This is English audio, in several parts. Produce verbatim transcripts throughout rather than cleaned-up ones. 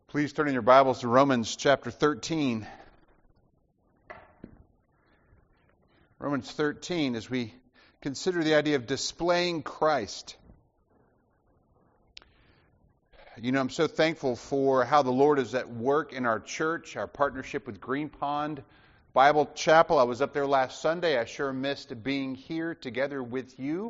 Please turn in your Bibles to Romans chapter thirteen. Romans thirteen, as we consider the idea of displaying Christ. You know, I'm so thankful for how the Lord is at work in our church, our partnership with Green Pond Bible Chapel. I was up there last Sunday. I sure missed being here together with you.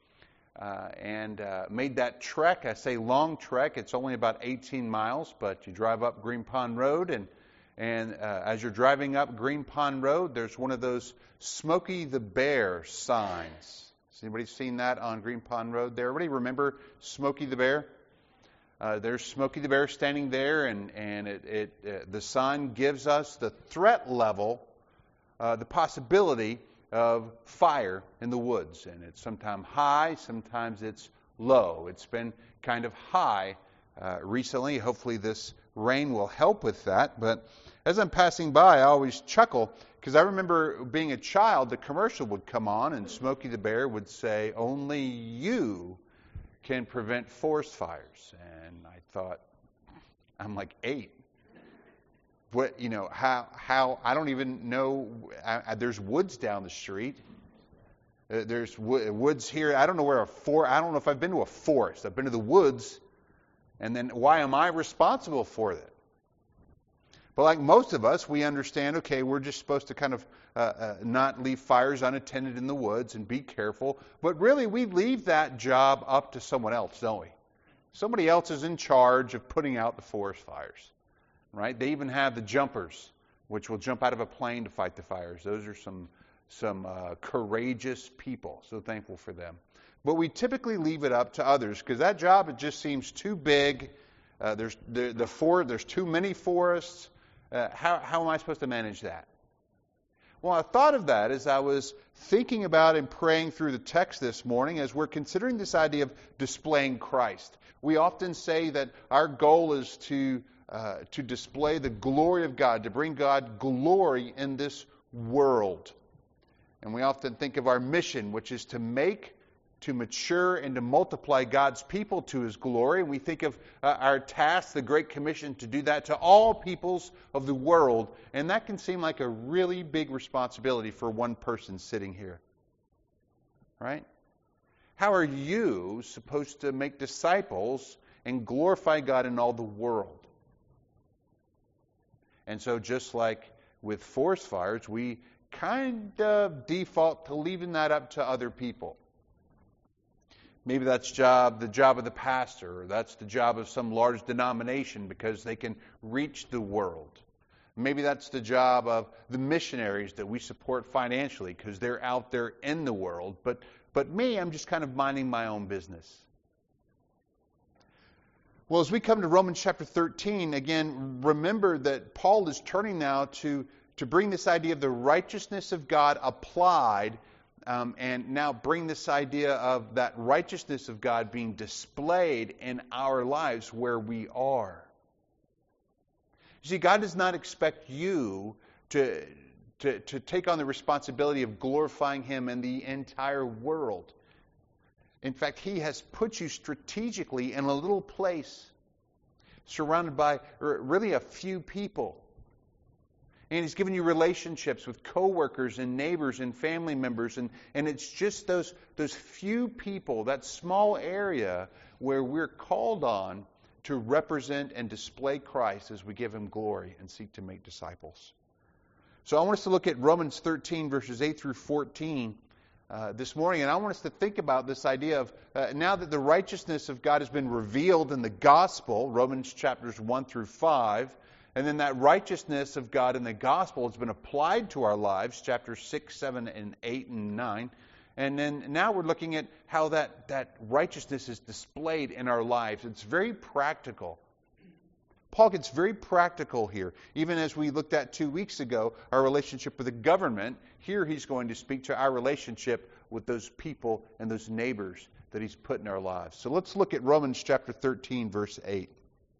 Uh, and uh, made that trek. I say long trek. It's only about eighteen miles, but you drive up Green Pond Road, and and uh, as you're driving up Green Pond Road, there's one of those Smokey the Bear signs. Has anybody seen that on Green Pond Road there? Everybody remember Smokey the Bear? Uh, there's Smokey the Bear standing there, and and it, it uh, the sign gives us the threat level, uh, the possibility of fire in the woods, and it's sometimes high, sometimes it's low. It's been kind of high uh, recently. Hopefully this rain will help with that. But as I'm passing by, I always chuckle because I remember being a child, the commercial would come on and Smokey the Bear would say, "Only you can prevent forest fires." And I thought, I'm like eight. What, you know, how, how, I don't even know, I, there's woods down the street. Uh, there's wo- woods here. I don't know where a for, I don't know if I've been to a forest. I've been to the woods, and then why am I responsible for that? But like most of us, we understand, okay, we're just supposed to kind of uh, uh, not leave fires unattended in the woods and be careful. But really, we leave that job up to someone else, don't we? Somebody else is in charge of putting out the forest fires. Right? They even have the jumpers, which will jump out of a plane to fight the fires. Those are some some uh, courageous people. So thankful for them. But we typically leave it up to others because that job, it just seems too big. Uh, there's the, the for, there's too many forests. Uh, how how am I supposed to manage that? Well, I thought of that as I was thinking about and praying through the text this morning as we're considering this idea of displaying Christ. We often say that our goal is to Uh, to display the glory of God, to bring God glory in this world. And we often think of our mission, which is to make, to mature, and to multiply God's people to His glory. And we think of uh, our task, the Great Commission, to do that to all peoples of the world. And that can seem like a really big responsibility for one person sitting here. Right? How are you supposed to make disciples and glorify God in all the world? And so just like with forest fires, we kind of default to leaving that up to other people. Maybe that's job, the job of the pastor, or that's the job of some large denomination because they can reach the world. Maybe that's the job of the missionaries that we support financially because they're out there in the world. But, but me, I'm just kind of minding my own business. Well, as we come to Romans chapter thirteen, again, remember that Paul is turning now to, to bring this idea of the righteousness of God applied, um, and now bring this idea of that righteousness of God being displayed in our lives where we are. You see, God does not expect you to, to, to take on the responsibility of glorifying Him in the entire world. In fact, He has put you strategically in a little place surrounded by really a few people. And He's given you relationships with coworkers and neighbors and family members. And, and it's just those, those few people, that small area where we're called on to represent and display Christ as we give Him glory and seek to make disciples. So I want us to look at Romans thirteen, verses eight through fourteen. Uh, this morning, and I want us to think about this idea of uh, now that the righteousness of God has been revealed in the gospel, Romans chapters one through five, and then that righteousness of God in the gospel has been applied to our lives, chapters six, seven, and eight, and nine, and then now we're looking at how that, that righteousness is displayed in our lives. It's very practical. Paul gets very practical here. Even as we looked at two weeks ago, our relationship with the government, here he's going to speak to our relationship with those people and those neighbors that he's put in our lives. So let's look at Romans chapter thirteen, verse eight.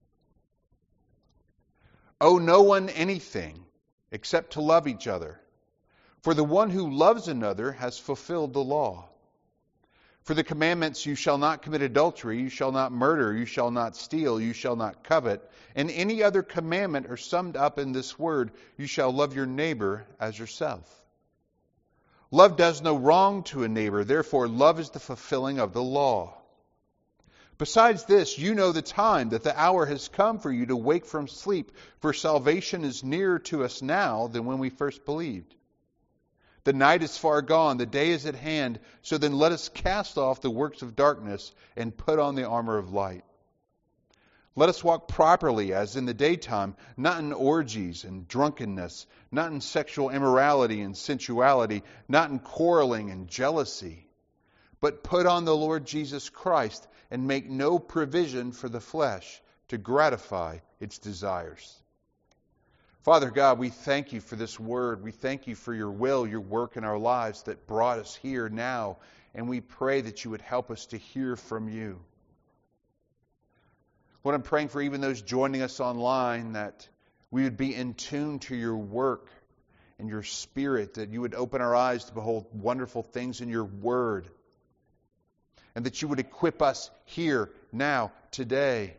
Owe no one anything except to love each other. For the one who loves another has fulfilled the law. For the commandments, you shall not commit adultery, you shall not murder, you shall not steal, you shall not covet, and any other commandment are summed up in this word, you shall love your neighbor as yourself. Love does no wrong to a neighbor, therefore love is the fulfilling of the law. Besides this, you know the time, that the hour has come for you to wake from sleep, for salvation is nearer to us now than when we first believed. The night is far gone, the day is at hand, so then let us cast off the works of darkness and put on the armor of light. Let us walk properly as in the daytime, not in orgies and drunkenness, not in sexual immorality and sensuality, not in quarreling and jealousy, but put on the Lord Jesus Christ and make no provision for the flesh to gratify its desires. Father God, we thank you for this word. We thank you for your will, your work in our lives that brought us here now. And we pray that you would help us to hear from you. Lord, I'm praying for even those joining us online that we would be in tune to your work and your spirit, that you would open our eyes to behold wonderful things in your word, and that you would equip us here, now, today,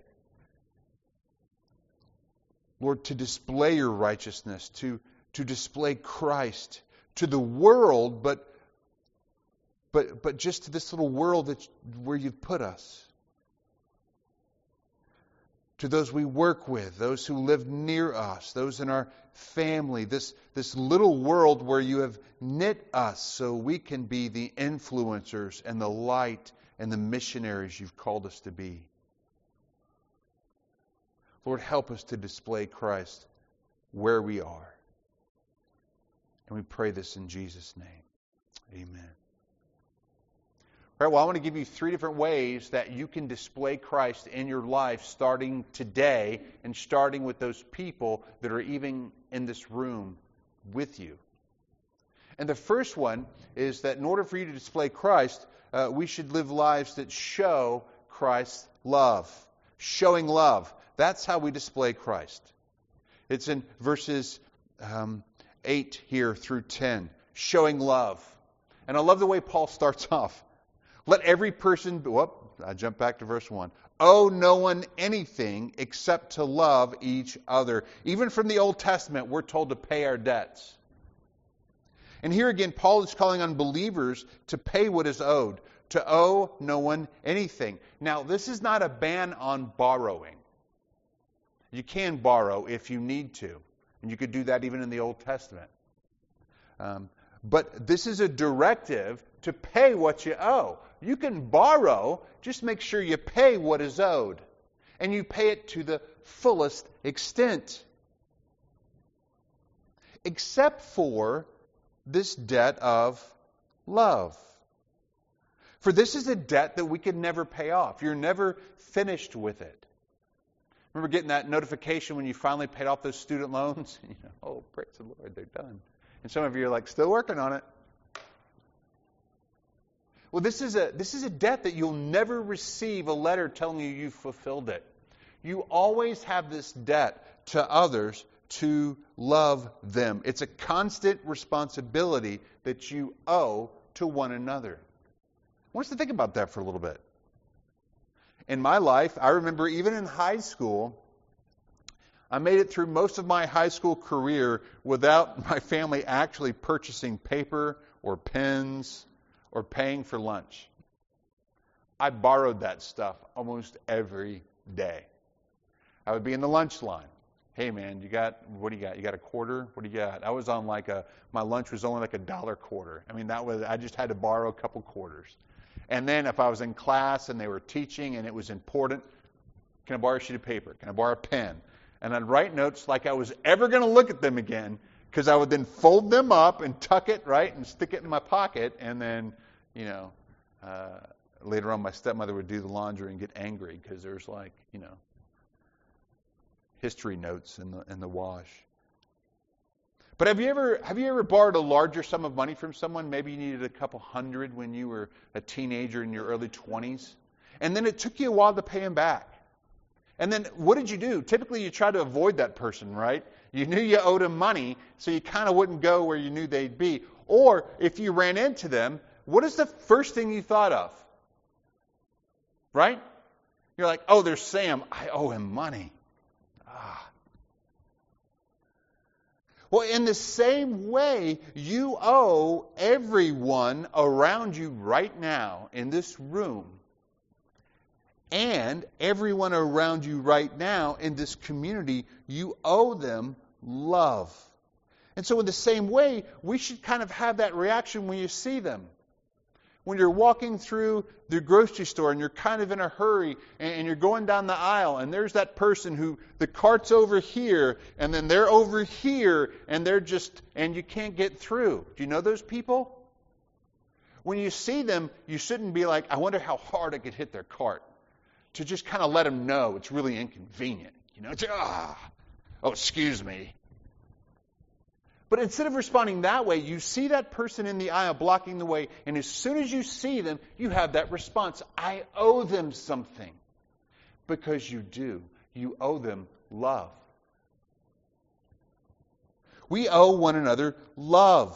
Lord, to display your righteousness, to, to display Christ to the world, but, but, but just to this little world that, where you've put us. To those we work with, those who live near us, those in our family, this, this little world where you have knit us so we can be the influencers and the light and the missionaries you've called us to be. Lord, help us to display Christ where we are. And we pray this in Jesus' name. Amen. All right, well, I want to give you three different ways that you can display Christ in your life starting today and starting with those people that are even in this room with you. And the first one is that in order for you to display Christ, uh, we should live lives that show Christ's love. Showing love. That's how we display Christ. It's in verses um, eight here through ten. Showing love. And I love the way Paul starts off. Let every person, whoop, I jump back to verse one. Owe no one anything except to love each other. Even from the Old Testament, we're told to pay our debts. And here again, Paul is calling on believers to pay what is owed. To owe no one anything. Now, this is not a ban on borrowing. You can borrow if you need to. And you could do that even in the Old Testament. Um, but this is a directive to pay what you owe. You can borrow, just make sure you pay what is owed. And you pay it to the fullest extent. Except for this debt of love. For this is a debt that we could never pay off. You're never finished with it. Remember getting that notification when you finally paid off those student loans? You know, oh, praise the Lord, they're done. And some of you are like, still working on it. Well, this is a this is a debt that you'll never receive a letter telling you you've fulfilled it. You always have this debt to others to love them. It's a constant responsibility that you owe to one another. I want us to think about that for a little bit. In my life, I remember even in high school, I made it through most of my high school career without my family actually purchasing paper or pens or paying for lunch. I borrowed that stuff almost every day. I would be in the lunch line. Hey man, you got, what do you got? You got a quarter? What do you got? I was on like a, my lunch was only like a dollar quarter. I mean, that was, I just had to borrow a couple quarters. And then if I was in class and they were teaching and it was important, can I borrow a sheet of paper? Can I borrow a pen? And I'd write notes like I was ever going to look at them again, because I would then fold them up and tuck it, right, and stick it in my pocket. And then, you know, uh, later on my stepmother would do the laundry and get angry because there's like, you know, history notes in the in the wash. But have you ever have you ever borrowed a larger sum of money from someone? Maybe you needed a couple hundred when you were a teenager in your early twenties. And then it took you a while to pay them back. And then what did you do? Typically you try to avoid that person, right? You knew you owed them money, so you kind of wouldn't go where you knew they'd be. Or if you ran into them, what is the first thing you thought of? Right? You're like, oh, there's Sam. I owe him money. Ah. Well, in the same way, you owe everyone around you right now in this room and everyone around you right now in this community, you owe them love. And so in the same way, we should kind of have that reaction when you see them. When you're walking through the grocery store and you're kind of in a hurry and you're going down the aisle and there's that person who the cart's over here and then they're over here and they're just, and you can't get through. Do you know those people? When you see them, you shouldn't be like, I wonder how hard I could hit their cart. To just kind of let them know it's really inconvenient. You know, it's, ah, oh, excuse me. But instead of responding that way, you see that person in the aisle blocking the way, and as soon as you see them, you have that response. I owe them something. Because you do. You owe them love. We owe one another love.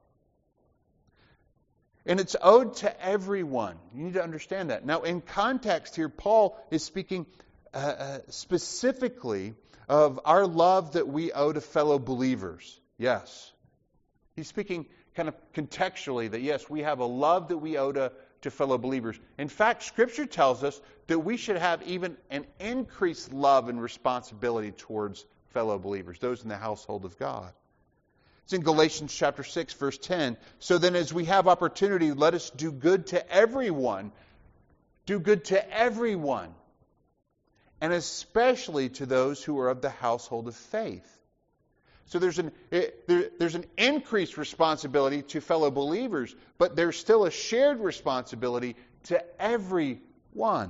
And it's owed to everyone. You need to understand that. Now, in context here, Paul is speaking uh, uh, specifically of our love that we owe to fellow believers. Yes. He's speaking kind of contextually that, yes, we have a love that we owe to, to fellow believers. In fact, Scripture tells us that we should have even an increased love and responsibility towards fellow believers, those in the household of God. It's in Galatians chapter six, verse ten. So then as we have opportunity, let us do good to everyone. Do good to everyone. And especially to those who are of the household of faith. So there's an it, there, there's an increased responsibility to fellow believers, but there's still a shared responsibility to everyone.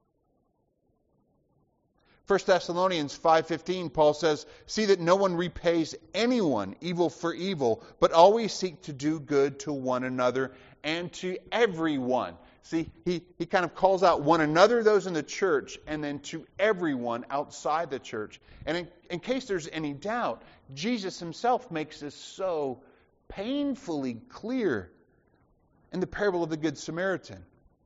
First Thessalonians five fifteen, Paul says, see that no one repays anyone evil for evil, but always seek to do good to one another and to everyone. See, he, he kind of calls out one another, those in the church, and then to everyone outside the church. And in, in case there's any doubt, Jesus himself makes this so painfully clear in the parable of the Good Samaritan.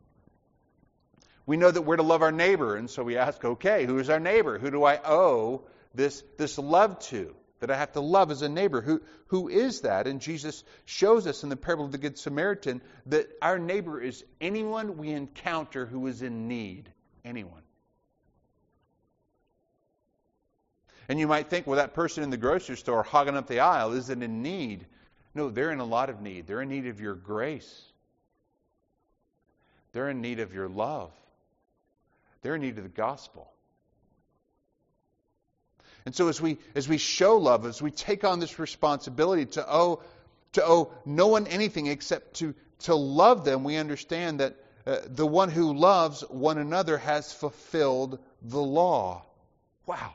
We know that we're to love our neighbor, and so we ask, okay, who is our neighbor? Who do I owe this, this love to? That I have to love as a neighbor. Who, who is that? And Jesus shows us in the parable of the Good Samaritan that our neighbor is anyone we encounter who is in need. Anyone. And you might think, well, that person in the grocery store hogging up the aisle isn't in need. No, they're in a lot of need. They're in need of your grace. They're in need of your love. They're in need of the gospel. And so as we as we show love, as we take on this responsibility to owe to owe no one anything except to, to love them, we understand that uh, the one who loves one another has fulfilled the law. Wow.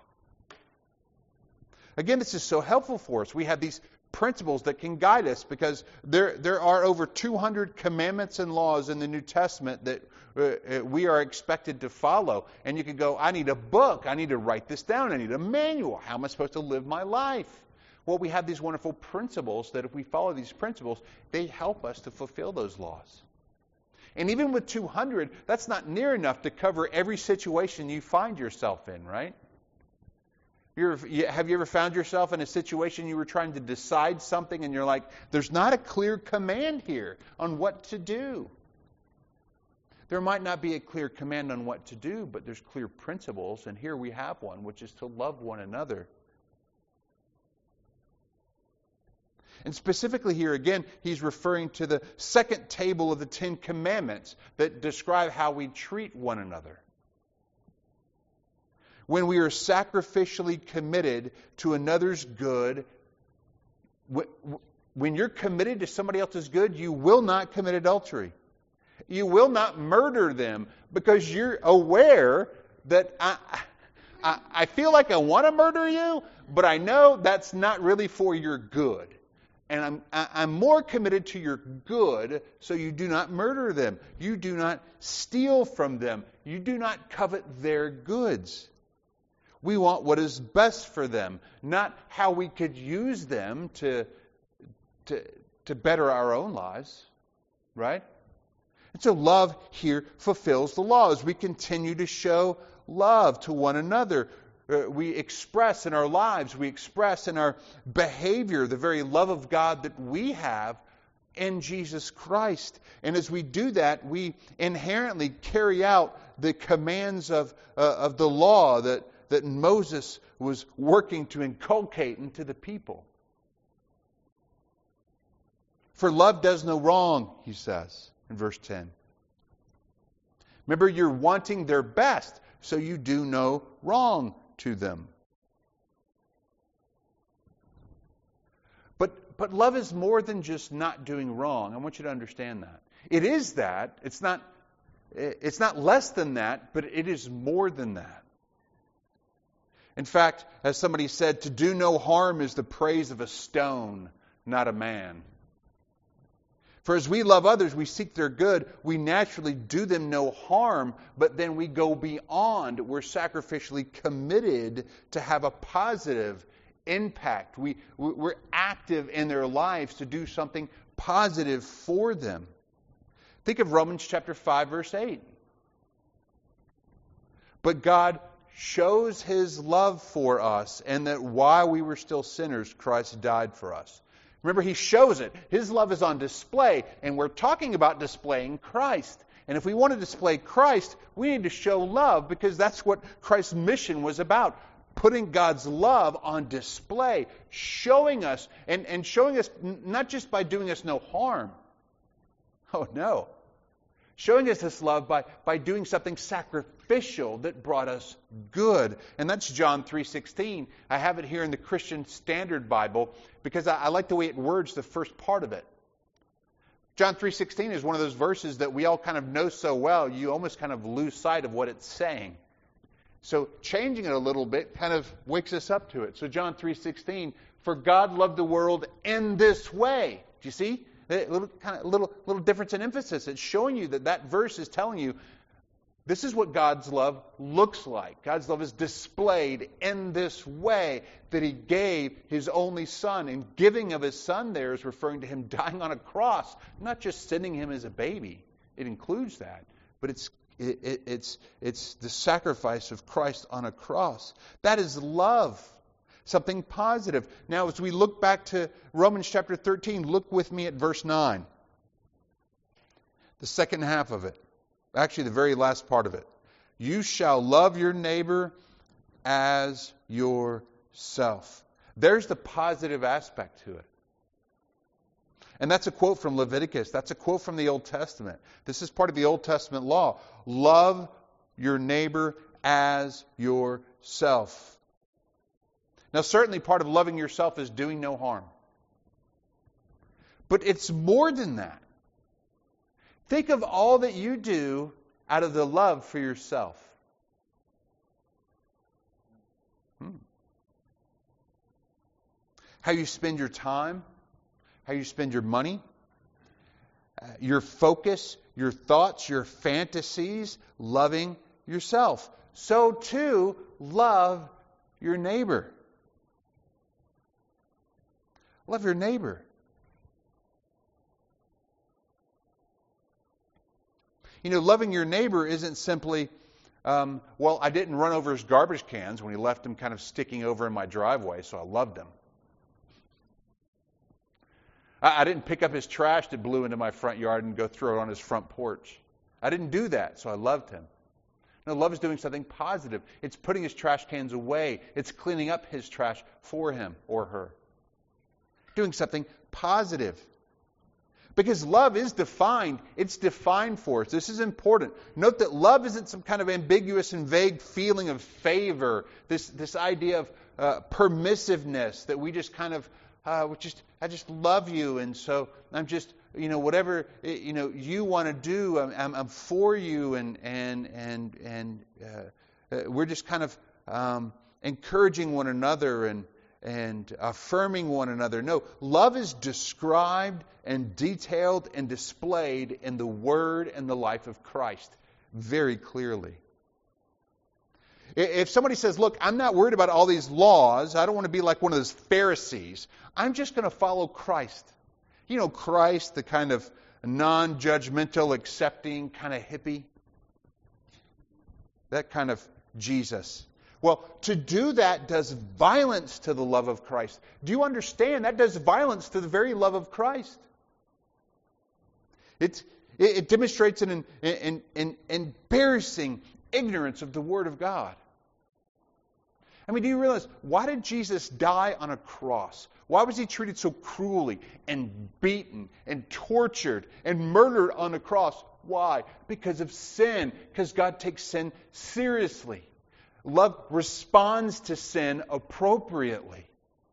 Again, this is so helpful for us. We have these principles that can guide us because there there are over two hundred commandments and laws in the New Testament that uh, we are expected to follow. And you can go, I need a book. I need to write this down. I need a manual. How am I supposed to live my life? Well, we have these wonderful principles that if we follow these principles, they help us to fulfill those laws. And even with two hundred, that's not near enough to cover every situation you find yourself in, right? You're, have you ever found yourself in a situation you were trying to decide something and you're like, there's not a clear command here on what to do? There might not be a clear command on what to do, but there's clear principles, and here we have one, which is to love one another. And specifically here, again, he's referring to the second table of the Ten Commandments that describe how we treat one another. When we are sacrificially committed to another's good, when you're committed to somebody else's good, you will not commit adultery. You will not murder them because you're aware that I, I, I feel like I want to murder you, but I know that's not really for your good. And I'm, I, I'm more committed to your good, so you do not murder them. You do not steal from them. You do not covet their goods. We want what is best for them, not how we could use them to, to, to better our own lives, right? And so love here fulfills the law as we continue to show love to one another. Uh, we express in our lives, we express in our behavior the very love of God that we have in Jesus Christ. And as we do that, we inherently carry out the commands of, uh, of the law that, that Moses was working to inculcate into the people. For love does no wrong, he says in verse ten. Remember, you're wanting their best, so you do no wrong to them. But but love is more than just not doing wrong. I want you to understand that. It is that. It's not it's not less than that, but it is more than that. In fact, as somebody said, to do no harm is the praise of a stone, not a man. For as we love others, we seek their good, we naturally do them no harm, but then we go beyond. We're sacrificially committed to have a positive impact. We, we're active in their lives to do something positive for them. Think of Romans chapter five, verse eight. But God shows His love for us, and that while we were still sinners, Christ died for us. Remember, He shows it. His love is on display, and we're talking about displaying Christ. And if we want to display Christ, we need to show love, because that's what Christ's mission was about. Putting God's love on display, showing us, and, and showing us not just by doing us no harm. Oh, no. Showing us this love by, by doing something sacrificial that brought us good. And that's John three sixteen. I have it here in the Christian Standard Bible because I, I like the way it words the first part of it. John three sixteen is one of those verses that we all kind of know so well, you almost kind of lose sight of what it's saying. So changing it a little bit kind of wakes us up to it. So John three sixteen, for God loved the world in this way. Do you see? A little, kind of, little, little difference in emphasis. It's showing you that that verse is telling you this is what God's love looks like. God's love is displayed in this way, that He gave His only Son. And giving of His Son there is referring to Him dying on a cross, not just sending Him as a baby. It includes that. But it's it, it, it's it's the sacrifice of Christ on a cross. That is love. Something positive. Now, as we look back to Romans chapter thirteen, look with me at verse nine. The second half of it. Actually, the very last part of it. You shall love your neighbor as yourself. There's the positive aspect to it. And that's a quote from Leviticus. That's a quote from the Old Testament. This is part of the Old Testament law. Love your neighbor as yourself. Now, certainly part of loving yourself is doing no harm. But it's more than that. Think of all that you do out of the love for yourself. Hmm. How you spend your time, how you spend your money, uh, your focus, your thoughts, your fantasies, loving yourself. So too, love your neighbor. Love your neighbor. You know, loving your neighbor isn't simply, um, well, I didn't run over his garbage cans when he left them kind of sticking over in my driveway, so I loved him. I, I didn't pick up his trash that blew into my front yard and go throw it on his front porch. I didn't do that, so I loved him. No, love is doing something positive. It's putting his trash cans away. It's cleaning up his trash for him or her. Doing something positive. Because love is defined. It's defined for us. This is important. Note that love isn't some kind of ambiguous and vague feeling of favor. This this idea of uh, permissiveness that we just kind of, uh, we just I just love you, and so I'm just, you know, whatever you know you want to do, I'm, I'm, I'm for you, and and and and uh, uh, we're just kind of um, encouraging one another and. and affirming one another. No, love is described and detailed and displayed in the Word and the life of Christ very clearly. If somebody says, look, I'm not worried about all these laws, I don't want to be like one of those Pharisees, I'm just going to follow Christ. You know, Christ, the kind of non-judgmental, accepting kind of hippie. That kind of Jesus. Well, to do that does violence to the love of Christ. Do you understand? That does violence to the very love of Christ. It's, it, it demonstrates an, an, an embarrassing ignorance of the Word of God. I mean, do you realize, why did Jesus die on a cross? Why was he treated so cruelly and beaten and tortured and murdered on a cross? Why? Because of sin. Because God takes sin seriously. Love responds to sin appropriately.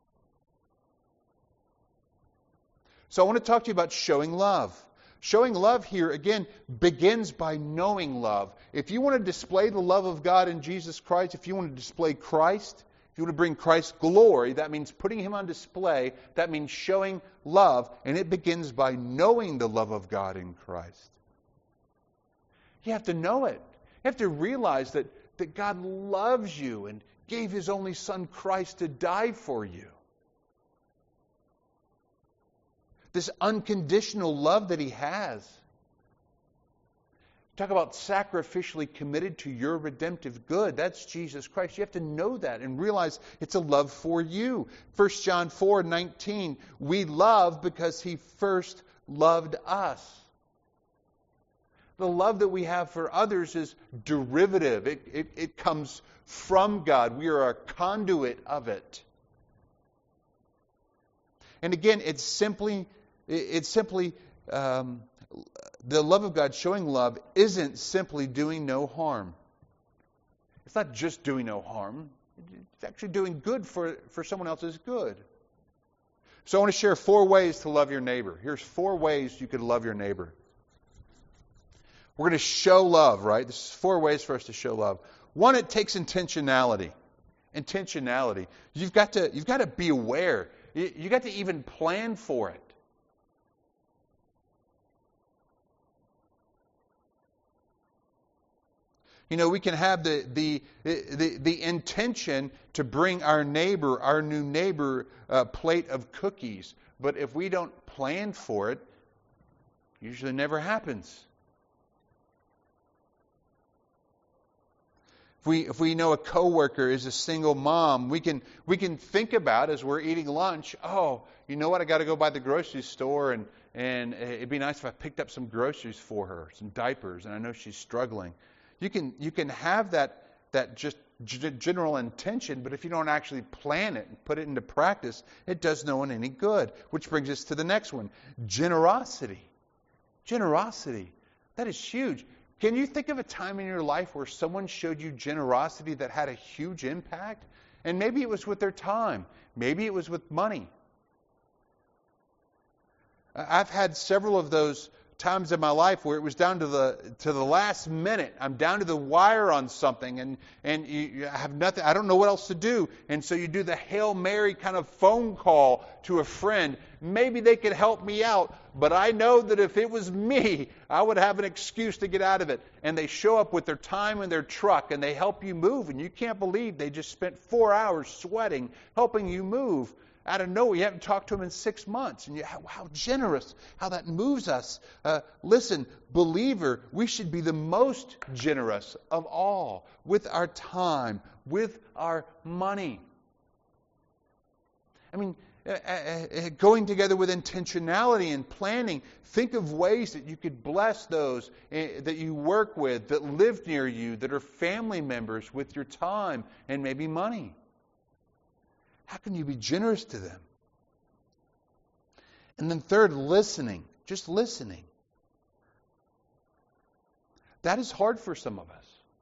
So I want to talk to you about showing love. Showing love here, again, begins by knowing love. If you want to display the love of God in Jesus Christ, if you want to display Christ, if you want to bring Christ glory, that means putting Him on display. That means showing love. And it begins by knowing the love of God in Christ. You have to know it. You have to realize that, that God loves you and gave His only Son Christ to die for you. This unconditional love that He has. Talk about sacrificially committed to your redemptive good. That's Jesus Christ. You have to know that and realize it's a love for you. First John four nineteen, we love because He first loved us. The love that we have for others is derivative. It, it, it comes from God. We are a conduit of it. And again, it's simply, it's simply um, the love of God, showing love, isn't simply doing no harm. It's not just doing no harm. It's actually doing good for, for someone else's good. So I want to share four ways to love your neighbor. Here's four ways you could love your neighbor. We're going to show love, right? This is four ways for us to show love. One, it takes intentionality. Intentionality. You've got to, you've got to be aware. You, you got to even plan for it. You know, we can have the, the, the, the intention to bring our neighbor, our new neighbor, a plate of cookies. But if we don't plan for it, it usually never happens. If we, if we know a coworker is a single mom, we can we can think about as we're eating lunch, oh, you know what, I got to go by the grocery store, and, and it'd be nice if I picked up some groceries for her, some diapers, and I know she's struggling. You can you can have that that just g- general intention, but if you don't actually plan it and put it into practice, it does no one any good. Which brings us to the next one, generosity. Generosity. That is huge. Can you think of a time in your life where someone showed you generosity that had a huge impact? And maybe it was with their time. Maybe it was with money. I've had several of those times in my life where it was down to the to the last minute. I'm down to the wire on something, and and you, you have nothing. I don't know what else to do, and so you do the Hail Mary kind of phone call to a friend. Maybe they could help me out, but I know that if it was me, I would have an excuse to get out of it. And they show up with their time and their truck, and they help you move, and you can't believe they just spent four hours sweating helping you move. Out of nowhere, you haven't talked to them in six months. And you, how, how generous, how that moves us. Uh, listen, believer, we should be the most generous of all with our time, with our money. I mean, uh, uh, going together with intentionality and planning, think of ways that you could bless those uh, that you work with, that live near you, that are family members with your time and maybe money. How can you be generous to them? And then third, listening. Just listening. That is hard for some of us.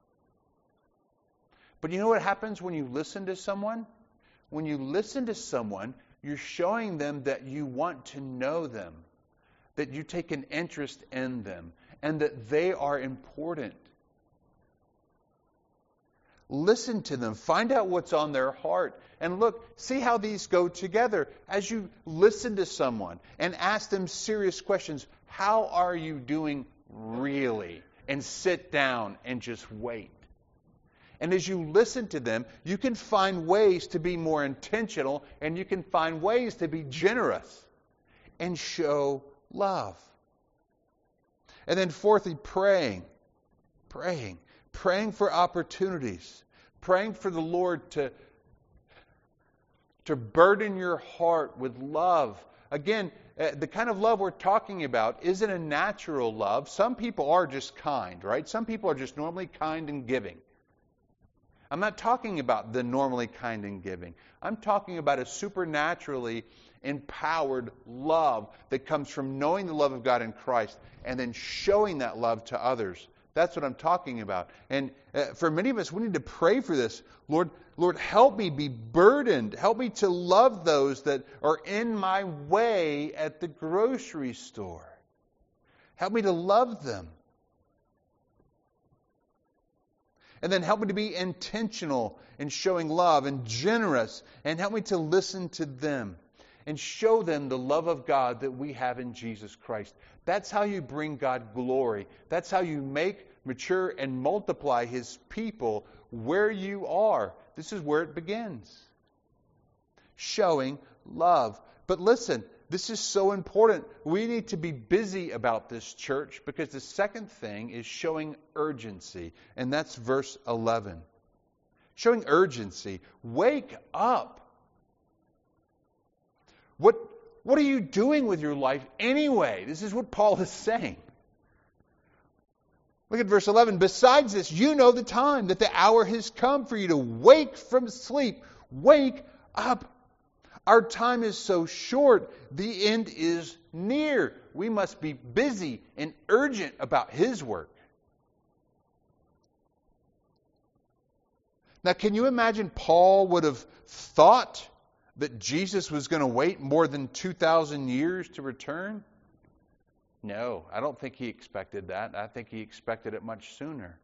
But you know what happens when you listen to someone? When you listen to someone, you're showing them that you want to know them, that you take an interest in them, and that they are important. Listen to them. Find out what's on their heart. And look, see how these go together. As you listen to someone and ask them serious questions, how are you doing really? And sit down and just wait. And as you listen to them, you can find ways to be more intentional, and you can find ways to be generous and show love. And then fourthly, praying. Praying. Praying for opportunities. Praying for the Lord to, to burden your heart with love. Again, uh, the kind of love we're talking about isn't a natural love. Some people are just kind, right? Some people are just normally kind and giving. I'm not talking about the normally kind and giving. I'm talking about a supernaturally empowered love that comes from knowing the love of God in Christ and then showing that love to others. That's what I'm talking about. And uh, for many of us, we need to pray for this. Lord, Lord, help me be burdened. Help me to love those that are in my way at the grocery store. Help me to love them. And then help me to be intentional in showing love and generous. And help me to listen to them and show them the love of God that we have in Jesus Christ. That's how you bring God glory. That's how you make, mature, and multiply His people where you are. This is where it begins. Showing love. But listen, this is so important. We need to be busy about this, church, because the second thing is showing urgency. And that's verse eleven. Showing urgency. Wake up. What, what are you doing with your life anyway? This is what Paul is saying. Look at verse eleven. Besides this, you know the time, that the hour has come for you to wake from sleep. Wake up. Our time is so short. The end is near. We must be busy and urgent about His work. Now, can you imagine Paul would have thought that Jesus was going to wait more than two thousand years to return? No, I don't think he expected that. I think he expected it much sooner.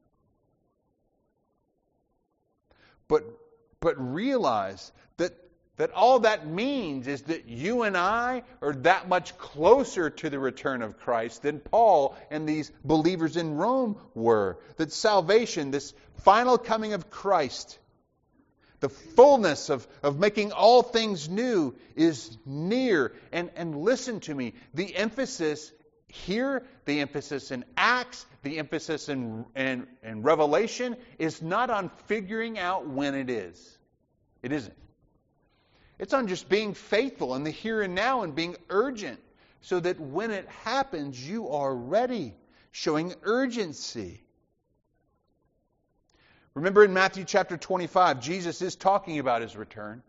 But but realize that that all that means is that you and I are that much closer to the return of Christ than Paul and these believers in Rome were. That salvation, this final coming of Christ, the fullness of, of making all things new is near. And, and listen to me, the emphasis here, the emphasis in Acts, the emphasis in, in, in Revelation is not on figuring out when it is. It isn't. It's on just being faithful in the here and now and being urgent so that when it happens, you are ready, showing urgency. Remember in Matthew chapter twenty-five, Jesus is talking about His return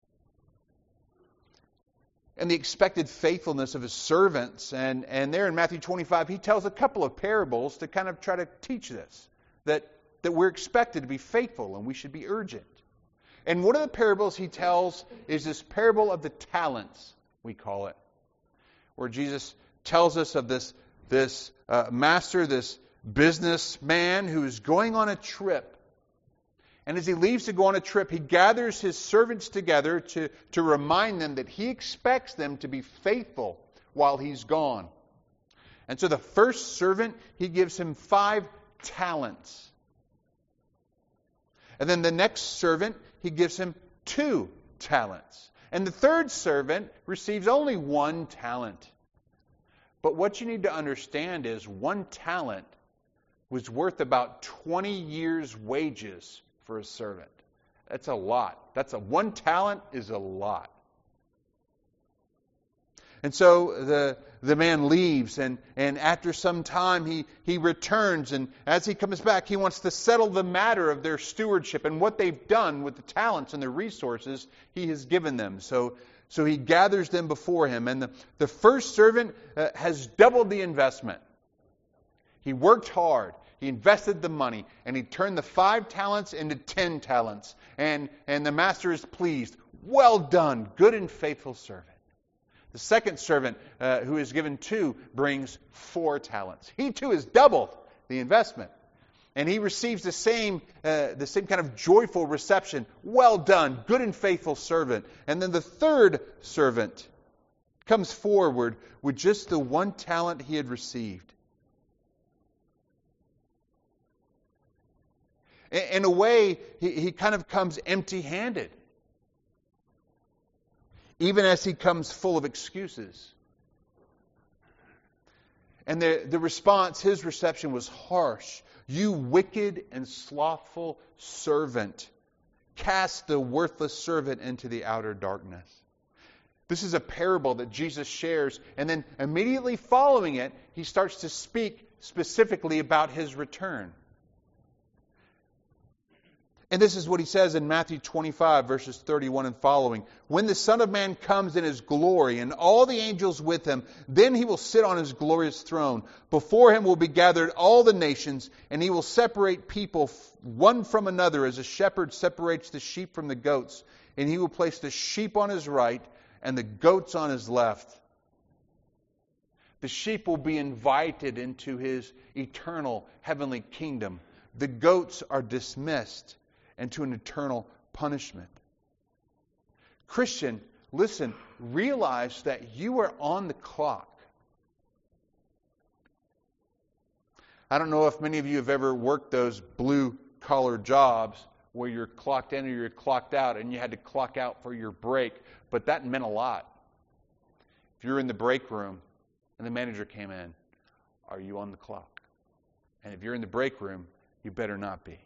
and the expected faithfulness of His servants. And, and there in Matthew twenty-five, He tells a couple of parables to kind of try to teach this, that, that we're expected to be faithful and we should be urgent. And one of the parables He tells is this parable of the talents, we call it, where Jesus tells us of this, this uh, master, this businessman who is going on a trip. And as he leaves to go on a trip, he gathers his servants together to, to remind them that he expects them to be faithful while he's gone. And so the first servant, he gives him five talents. And then the next servant, he gives him two talents. And the third servant receives only one talent. But what you need to understand is one talent was worth about twenty years' wages for a servant. That's a lot. That's a one talent is a lot. And so the the man leaves, and, and after some time he, he returns, and as he comes back, he wants to settle the matter of their stewardship and what they've done with the talents and the resources he has given them. So so he gathers them before him, and the, the first servant uh, has doubled the investment. He worked hard. He invested the money, and he turned the five talents into ten talents. And, and the master is pleased. Well done, good and faithful servant. The second servant, uh, who is given two, brings four talents. He too has doubled the investment. And he receives the same, uh, the same kind of joyful reception. Well done, good and faithful servant. And then the third servant comes forward with just the one talent he had received. In a way, he, he kind of comes empty-handed. Even as he comes full of excuses. And the, the response, his reception was harsh. You wicked and slothful servant, cast the worthless servant into the outer darkness. This is a parable that Jesus shares, and then immediately following it, he starts to speak specifically about his return. And this is what he says in Matthew twenty-five, verses thirty-one and following. When the Son of Man comes in his glory and all the angels with him, then he will sit on his glorious throne. Before him will be gathered all the nations, and he will separate people one from another as a shepherd separates the sheep from the goats. And he will place the sheep on his right and the goats on his left. The sheep will be invited into his eternal heavenly kingdom. The goats are dismissed and to an eternal punishment. Christian, listen, realize that you are on the clock. I don't know if many of you have ever worked those blue-collar jobs where you're clocked in or you're clocked out and you had to clock out for your break, but that meant a lot. If you're in the break room and the manager came in, are you on the clock? And if you're in the break room, you better not be.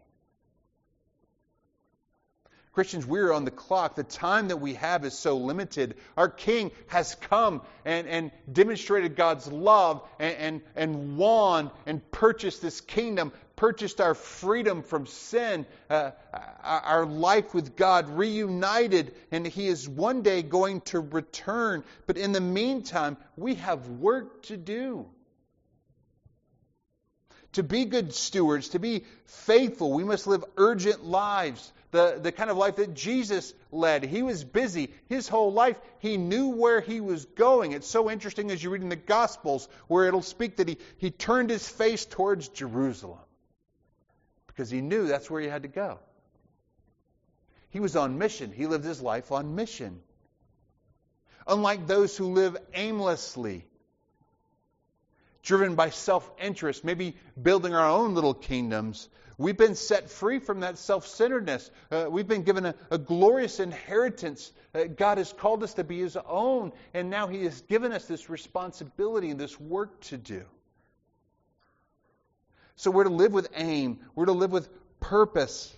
Christians, we're on the clock. The time that we have is so limited. Our King has come and, and demonstrated God's love and, and, and won and purchased this kingdom, purchased our freedom from sin, uh, our life with God, reunited, and He is one day going to return. But in the meantime, we have work to do. To be good stewards, to be faithful, we must live urgent lives. The, the kind of life that Jesus led. He was busy. His whole life, he knew where he was going. It's so interesting as you read in the Gospels where it'll speak that he, he turned his face towards Jerusalem because he knew that's where he had to go. He was on mission. He lived his life on mission. Unlike those who live aimlessly, driven by self-interest, maybe building our own little kingdoms, we've been set free from that self-centeredness. Uh, we've been given a, a glorious inheritance. Uh, God has called us to be His own, and now He has given us this responsibility and this work to do. So we're to live with aim. We're to live with purpose.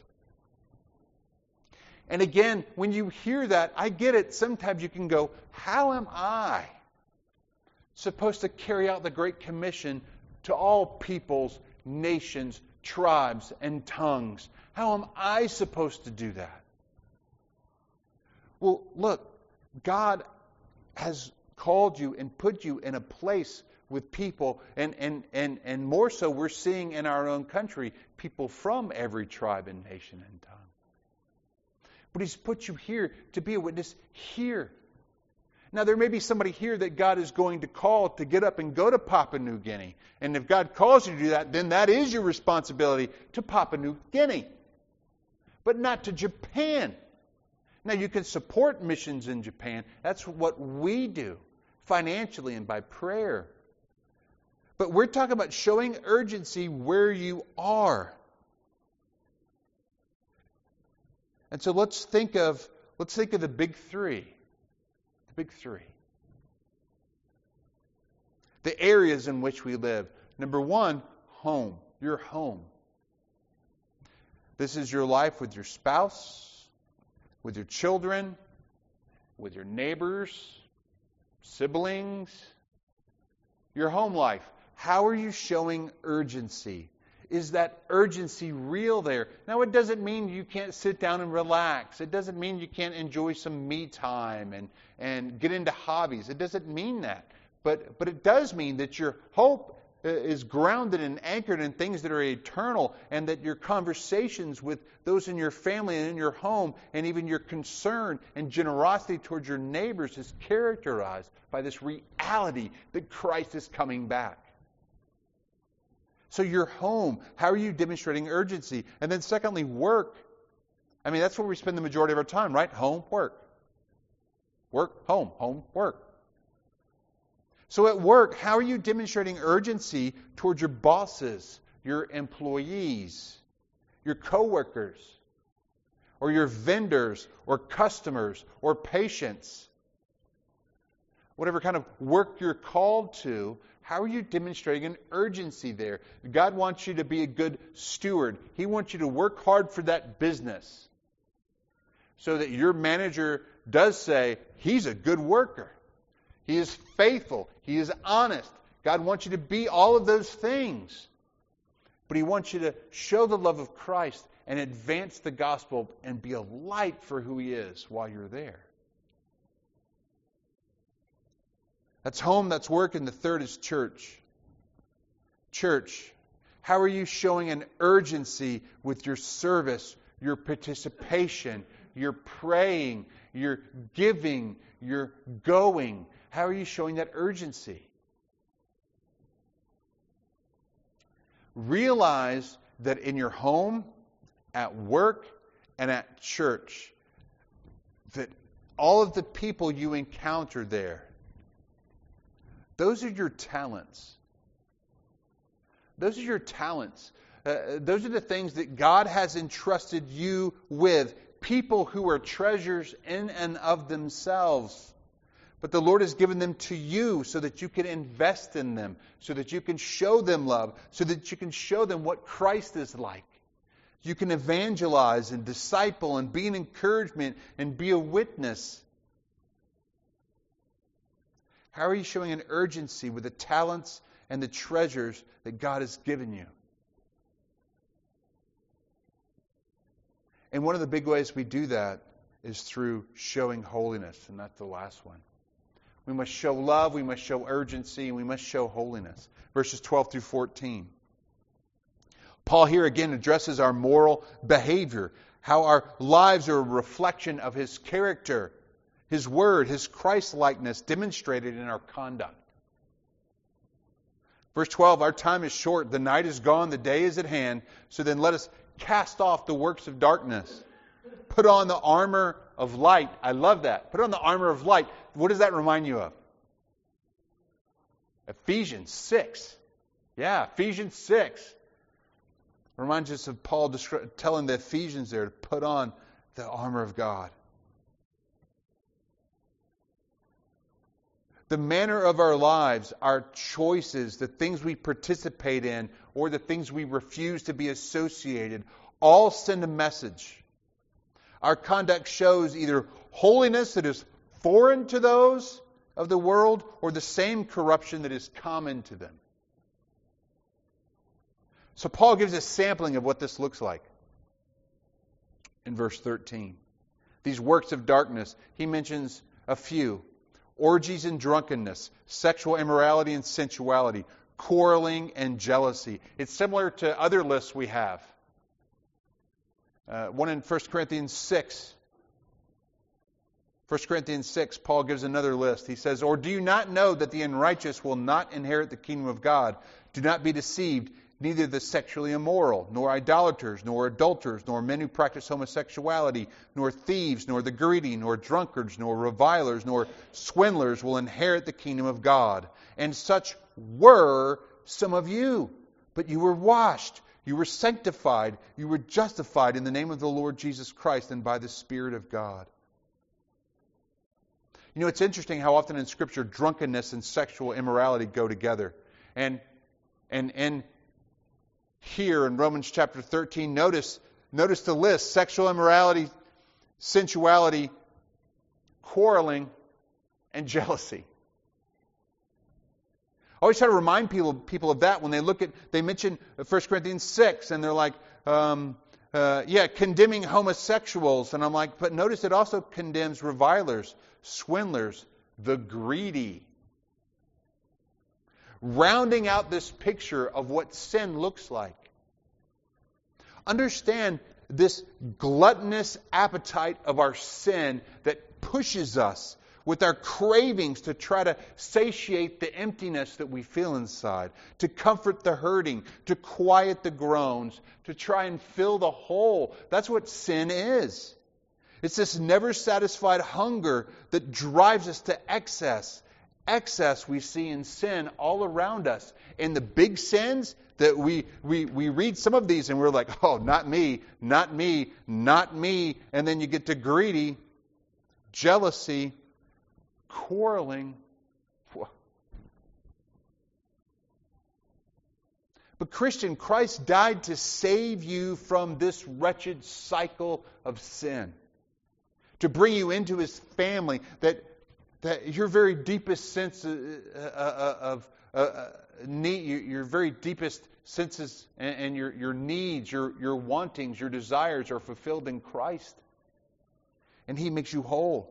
And again, when you hear that, I get it. Sometimes you can go, how am I supposed to carry out the Great Commission to all peoples, nations, tribes, and tongues? How am I supposed to do that? Well, look, God has called you and put you in a place with people, and, and, and, and more so we're seeing in our own country, people from every tribe and nation and tongue. But He's put you here to be a witness here. Now, there may be somebody here that God is going to call to get up and go to Papua New Guinea. And if God calls you to do that, then that is your responsibility to Papua New Guinea. But not to Japan. Now, you can support missions in Japan. That's what we do, financially and by prayer. But we're talking about showing urgency where you are. And so let's think of let's think of the big three. Big three. The areas in which we live. Number one, home. Your home. This is your life with your spouse, with your children, with your neighbors, siblings. Your home life. How are you showing urgency? Is that urgency real there? Now, it doesn't mean you can't sit down and relax. It doesn't mean you can't enjoy some me time and, and get into hobbies. It doesn't mean that. But, but it does mean that your hope is grounded and anchored in things that are eternal, and that your conversations with those in your family and in your home, and even your concern and generosity towards your neighbors is characterized by this reality that Christ is coming back. So your home, how are you demonstrating urgency? And then secondly, work. I mean, that's where we spend the majority of our time, right? Home, work. Work, home, home, work. So at work, how are you demonstrating urgency towards your bosses, your employees, your coworkers, or your vendors, or customers, or patients? whatever kind of work you're called to, how are you demonstrating an urgency there? God wants you to be a good steward. He wants you to work hard for that business so that your manager does say, he's a good worker. He is faithful. He is honest. God wants you to be all of those things. But He wants you to show the love of Christ and advance the gospel and be a light for who He is while you're there. That's home, that's work, and the third is church. Church, how are you showing an urgency with your service, your participation, your praying, your giving, your going? How are you showing that urgency? Realize that in your home, at work, and at church, that all of the people you encounter there, those are your talents. Those are your talents. Uh, those are the things that God has entrusted you with. People who are treasures in and of themselves. But the Lord has given them to you so that you can invest in them, so that you can show them love, so that you can show them what Christ is like. You can evangelize and disciple and be an encouragement and be a witness. How are you showing an urgency with the talents and the treasures that God has given you? And one of the big ways we do that is through showing holiness, and that's the last one. We must show love, we must show urgency, and we must show holiness. Verses twelve through fourteen. Paul here again addresses our moral behavior, how our lives are a reflection of His character, His Word, His Christ-likeness demonstrated in our conduct. Verse twelve, our time is short, the night is gone, the day is at hand, so then let us cast off the works of darkness. Put on the armor of light. I love that. Put on the armor of light. What does that remind you of? Ephesians six. Yeah, Ephesians six. Reminds us of Paul telling the Ephesians there to put on the armor of God. The manner of our lives, our choices, the things we participate in, or the things we refuse to be associated, all send a message. Our conduct shows either holiness that is foreign to those of the world, or the same corruption that is common to them. So Paul gives a sampling of what this looks like in verse thirteen. These works of darkness, he mentions a few. Orgies and drunkenness, sexual immorality and sensuality, quarreling and jealousy. It's similar to other lists we have. Uh, one in First Corinthians six. First Corinthians six, Paul gives another list. He says, or do you not know that the unrighteous will not inherit the kingdom of God? Do not be deceived. Neither the sexually immoral, nor idolaters, nor adulterers, nor men who practice homosexuality, nor thieves, nor the greedy, nor drunkards, nor revilers, nor swindlers will inherit the kingdom of God. And such were some of you. But you were washed, you were sanctified, you were justified in the name of the Lord Jesus Christ and by the Spirit of God. You know, it's interesting how often in Scripture drunkenness and sexual immorality go together. And and and here in Romans chapter thirteen, notice, notice the list. Sexual immorality, sensuality, quarreling, and jealousy. I always try to remind people, people of that when they look at, they mention First Corinthians six, and they're like, um, uh, yeah, condemning homosexuals. And I'm like, but notice it also condemns revilers, swindlers, the greedy. Rounding out this picture of what sin looks like. Understand this gluttonous appetite of our sin that pushes us with our cravings to try to satiate the emptiness that we feel inside, to comfort the hurting, to quiet the groans, to try and fill the hole. That's what sin is. It's this never satisfied hunger that drives us to excess. Excess we see in sin all around us. And the big sins that we, we, we read some of these and we're like, oh, not me, not me, not me. And then you get to greedy, jealousy, quarreling, But Christian, Christ died to save you from this wretched cycle of sin, to bring you into His family, that that your very deepest sense of, of uh, uh, need, your, your very deepest senses and, and your, your needs, your, your wantings, your desires are fulfilled in Christ. And He makes you whole.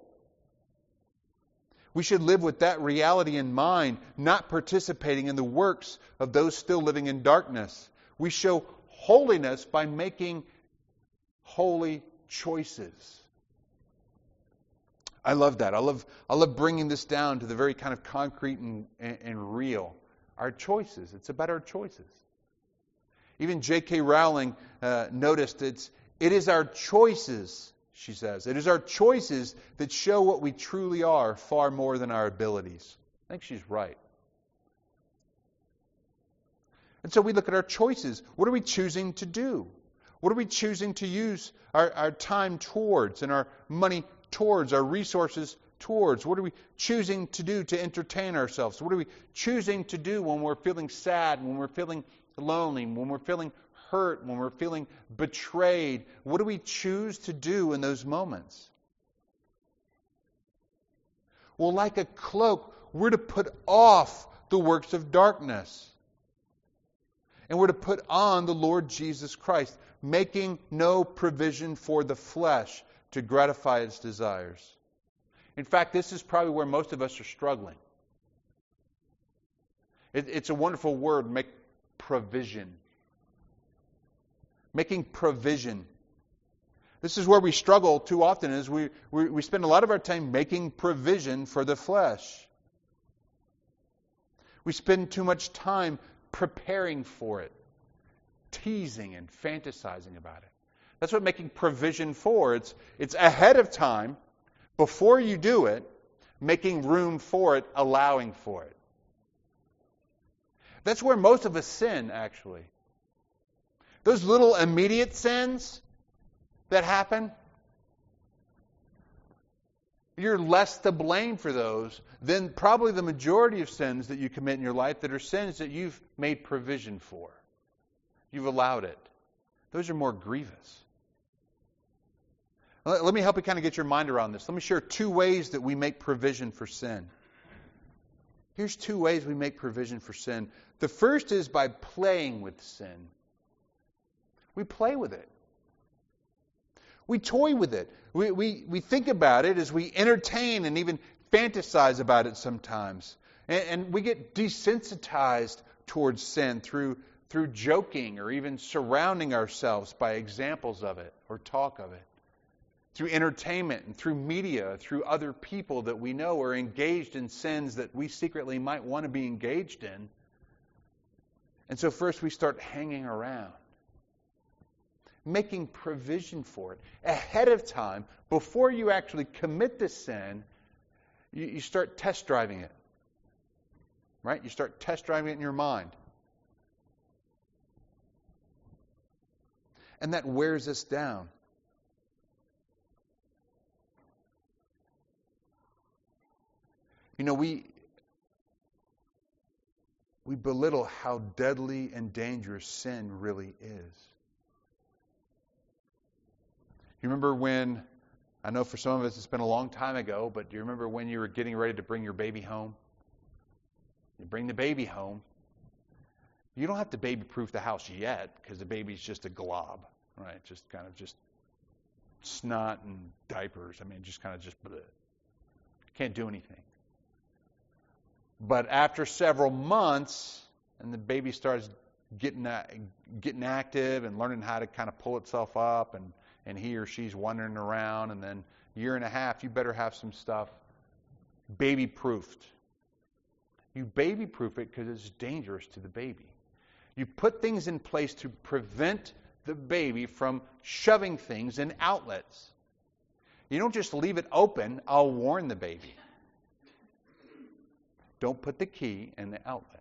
We should live with that reality in mind, not participating in the works of those still living in darkness. We show holiness by making holy choices. I love that. I love I love bringing this down to the very kind of concrete and, and, and real. Our choices. It's about our choices. Even J K Rowling uh, noticed it's it is our choices, she says. It is our choices that show what we truly are far more than our abilities. I think she's right. And so we look at our choices. What are we choosing to do? What are we choosing to use our, our time towards and our money towards, our resources towards? What are we choosing to do to entertain ourselves? What are we choosing to do when we're feeling sad, when we're feeling lonely, when we're feeling hurt, when we're feeling betrayed? What do we choose to do in those moments? Well, like a cloak, we're to put off the works of darkness. And we're to put on the Lord Jesus Christ, making no provision for the flesh to gratify its desires. In fact, this is probably where most of us are struggling. It, it's a wonderful word, make provision. Making provision. This is where we struggle too often, is we, we, we spend a lot of our time making provision for the flesh. We spend too much time preparing for it, teasing and fantasizing about it. That's what making provision for. It's, it's ahead of time, before you do it, making room for it, allowing for it. That's where most of us sin, actually. Those little immediate sins that happen, you're less to blame for those than probably the majority of sins that you commit in your life that are sins that you've made provision for. You've allowed it. Those are more grievous. Let me help you kind of get your mind around this. Let me share two ways that we make provision for sin. Here's two ways we make provision for sin. The first is by playing with sin. We play with it. We toy with it. We, we, we think about it as we entertain and even fantasize about it sometimes. And, and we get desensitized towards sin through, through joking or even surrounding ourselves by examples of it or talk of it. Through entertainment and through media, through other people that we know are engaged in sins that we secretly might want to be engaged in. And so first we start hanging around, making provision for it. Ahead of time, before you actually commit the sin, you, you start test driving it. Right? You start test driving it in your mind. And that wears us down. You know, we we belittle how deadly and dangerous sin really is. You remember when, I know for some of us it's been a long time ago, but do you remember when you were getting ready to bring your baby home? You bring the baby home. You don't have to baby-proof the house yet, because the baby's just a glob, right? Just kind of just snot and diapers. I mean, just kind of just bleh. Can't do anything. But after several months, and the baby starts getting getting active and learning how to kind of pull itself up, and, and he or she's wandering around, and then a year and a half, you better have some stuff baby-proofed. You baby-proof it because it's dangerous to the baby. You put things in place to prevent the baby from shoving things in outlets. You don't just leave it open, I'll warn the baby. Don't put the key in the outlet.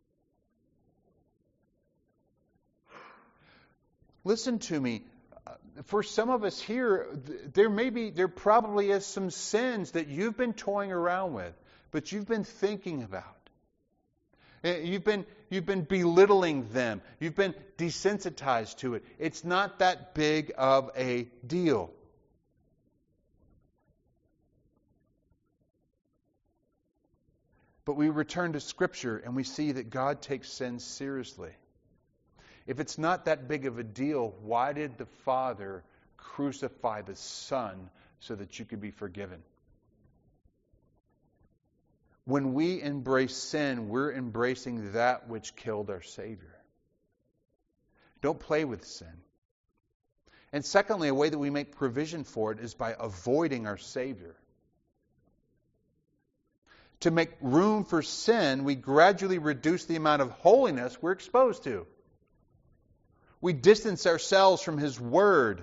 Listen to me. For some of us here, there may be, there probably is some sins that you've been toying around with, but you've been thinking about. You've been, you've been belittling them. You've been desensitized to it. It's not that big of a deal. But we return to Scripture and we see that God takes sin seriously. If it's not that big of a deal, why did the Father crucify the Son so that you could be forgiven? When we embrace sin, we're embracing that which killed our Savior. Don't play with sin. And secondly, a way that we make provision for it is by avoiding our Savior. To make room for sin, we gradually reduce the amount of holiness we're exposed to. We distance ourselves from His Word.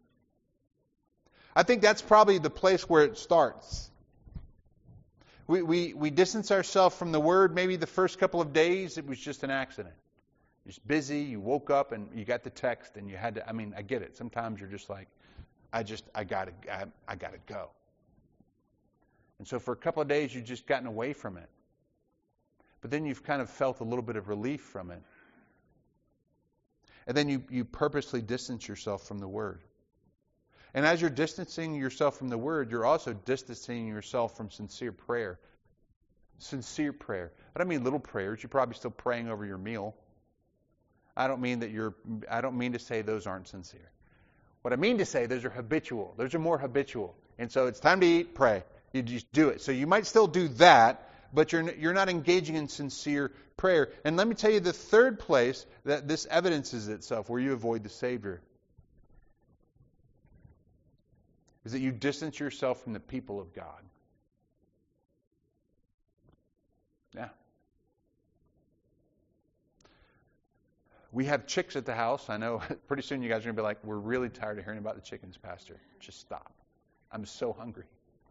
I think that's probably the place where it starts. We, we, we distance ourselves from the Word. Maybe the first couple of days it was just an accident. You're just busy, you woke up and you got the text and you had to, I mean, I get it. Sometimes you're just like, I just, I gotta, I, I gotta go. And so for a couple of days you've just gotten away from it. But then you've kind of felt a little bit of relief from it. And then you, you purposely distance yourself from the Word. And as you're distancing yourself from the Word, you're also distancing yourself from sincere prayer. Sincere prayer. I don't mean little prayers. You're probably still praying over your meal. I don't mean that you're, I don't mean to say those aren't sincere. What I mean to say, those are habitual. Those are more habitual. And so it's time to eat, pray. You just do it. So you might still do that, but you're you're not engaging in sincere prayer. And let me tell you the third place that this evidences itself where you avoid the Savior is that you distance yourself from the people of God. Yeah. We have chicks at the house. I know pretty soon you guys are going to be like, we're really tired of hearing about the chickens, Pastor. Just stop. I'm so hungry.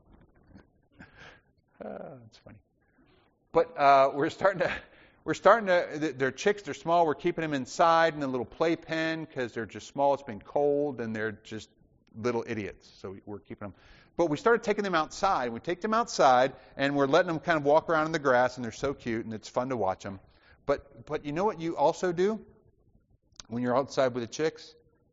Uh, that's funny. But uh, we're starting to, we're starting to, they're chicks, they're small. We're keeping them inside in a little playpen because they're just small. It's been cold and they're just little idiots. So we're keeping them. But we started taking them outside. We take them outside and we're letting them kind of walk around in the grass and they're so cute and it's fun to watch them. But, but you know what you also do when you're outside with the chicks?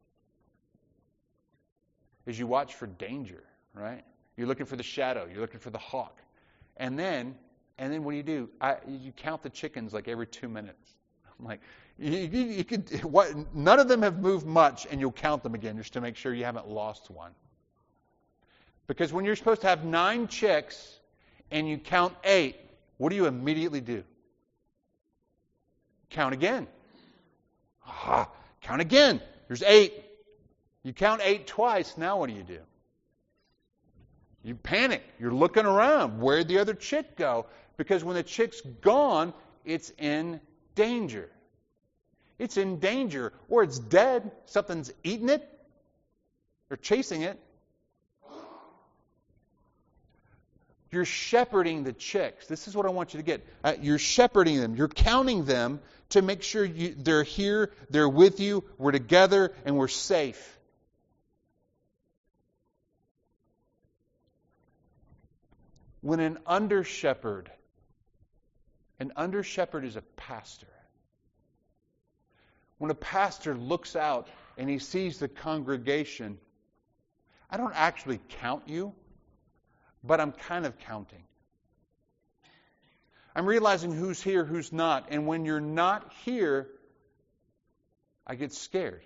Is you watch for danger, right? You're looking for the shadow. You're looking for the hawk. And then, and then what do you do? I, you count the chickens like every two minutes. I'm like, you, you, you could, what? None of them have moved much, and you'll count them again just to make sure you haven't lost one. Because when you're supposed to have nine chicks and you count eight, what do you immediately do? Count again. Ah, count again. There's eight. You count eight twice. Now what do you do? You panic. You're looking around. Where'd the other chick go? Because when the chick's gone, it's in danger. It's in danger. Or it's dead. Something's eating it. Or chasing it. You're shepherding the chicks. This is what I want you to get. Uh, you're shepherding them. You're counting them to make sure you, they're here, they're with you, we're together, and we're safe. When an under-shepherd, an under-shepherd is a pastor. When a pastor looks out and he sees the congregation, I don't actually count you, but I'm kind of counting. I'm realizing who's here, who's not. And when you're not here, I get scared.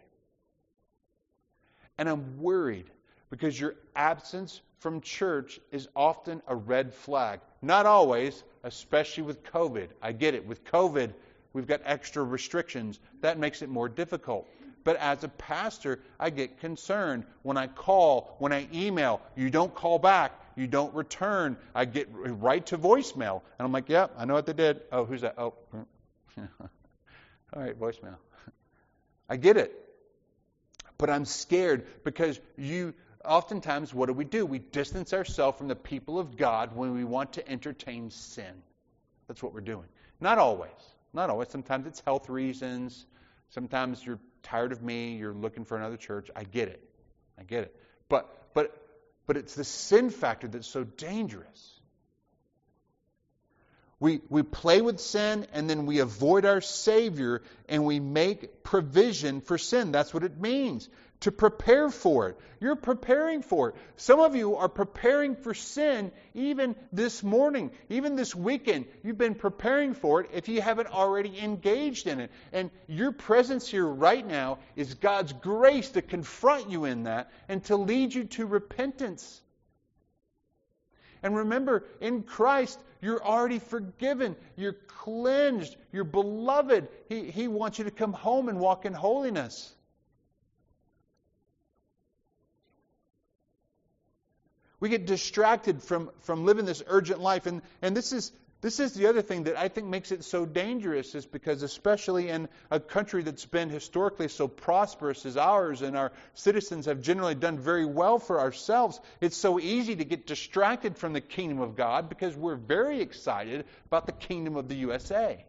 And I'm worried because your absence from church is often a red flag. Not always, especially with COVID. I get it. With COVID, we've got extra restrictions. That makes it more difficult. But as a pastor, I get concerned when I call, when I email. You don't call back. You don't return. I get right to voicemail. And I'm like, yep, I know what they did. Oh, who's that? Oh, all right, voicemail. I get it. But I'm scared because you, oftentimes, what do we do? We distance ourselves from the people of God when we want to entertain sin. That's what we're doing. Not always. Not always. Sometimes it's health reasons. Sometimes you're tired of me. You're looking for another church. I get it. I get it. But, but, but it's the sin factor that's so dangerous. We, we play with sin, and then we avoid our Savior, and we make provision for sin. That's what it means, to prepare for it. You're preparing for it. Some of you are preparing for sin even this morning, even this weekend. You've been preparing for it if you haven't already engaged in it. And your presence here right now is God's grace to confront you in that and to lead you to repentance. And remember, in Christ, you're already forgiven. You're cleansed. You're beloved. He, he wants you to come home and walk in holiness. We get distracted from, from living this urgent life. And, and this is this is the other thing that I think makes it so dangerous, is because especially in a country that's been historically so prosperous as ours, and our citizens have generally done very well for ourselves, it's so easy to get distracted from the kingdom of God because we're very excited about the kingdom of the U S A.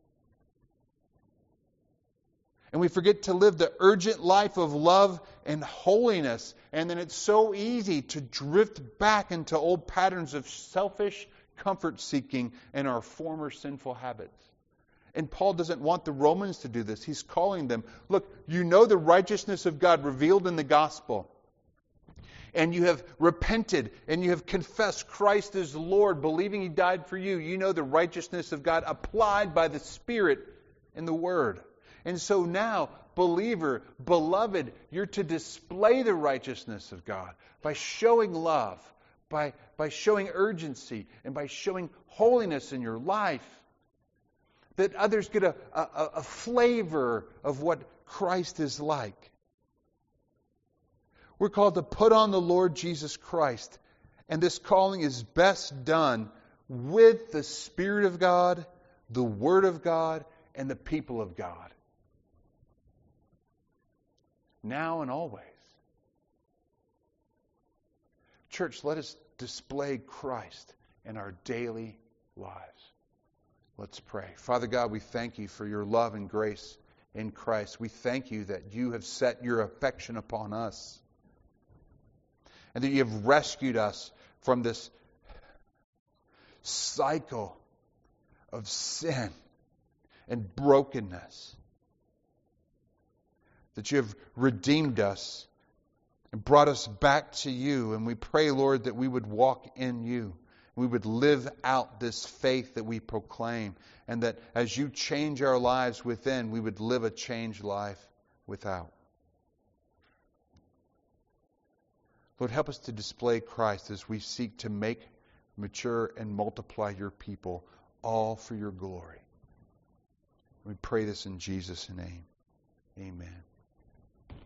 And we forget to live the urgent life of love and holiness. And then it's so easy to drift back into old patterns of selfish comfort-seeking and our former sinful habits. And Paul doesn't want the Romans to do this. He's calling them, look, you know the righteousness of God revealed in the gospel. And you have repented and you have confessed Christ as Lord, believing He died for you. You know the righteousness of God applied by the Spirit in the Word. And so now, believer, beloved, you're to display the righteousness of God by showing love, by, by showing urgency, and by showing holiness in your life. That others get a, a, a flavor of what Christ is like. We're called to put on the Lord Jesus Christ. And this calling is best done with the Spirit of God, the Word of God, and the people of God. Now and always. Church, let us display Christ in our daily lives. Let's pray. Father God, we thank You for Your love and grace in Christ. We thank You that You have set Your affection upon us, and that You have rescued us from this cycle of sin and brokenness. That You have redeemed us and brought us back to You. And we pray, Lord, that we would walk in You. We would live out this faith that we proclaim. And that as You change our lives within, we would live a changed life without. Lord, help us to display Christ as we seek to make, mature, and multiply Your people, all for Your glory. We pray this in Jesus' name. Amen.